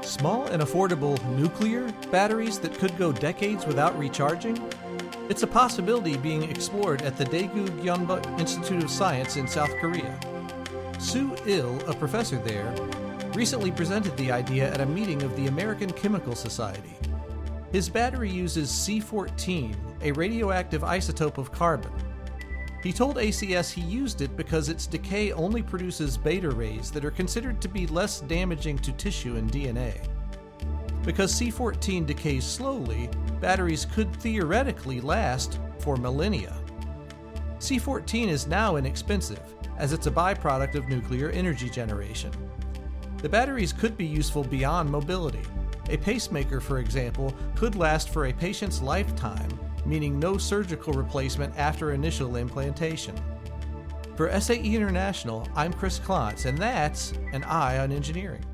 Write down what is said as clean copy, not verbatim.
Small and affordable nuclear batteries that could go decades without recharging? It's a possibility being explored at the Daegu Gyunba Institute of Science in South Korea. Soo Il, a professor there, recently presented the idea at a meeting of the American Chemical Society. His battery uses C14, a radioactive isotope of carbon. He told ACS he used it because its decay only produces beta rays that are considered to be less damaging to tissue and DNA. Because C14 decays slowly, batteries could theoretically last for millennia. C14 is now inexpensive, as it's a byproduct of nuclear energy generation. The batteries could be useful beyond mobility. A pacemaker, for example, could last for a patient's lifetime, meaning no surgical replacement after initial implantation. For SAE International, I'm Chris Klontz, and that's an Eye on Engineering.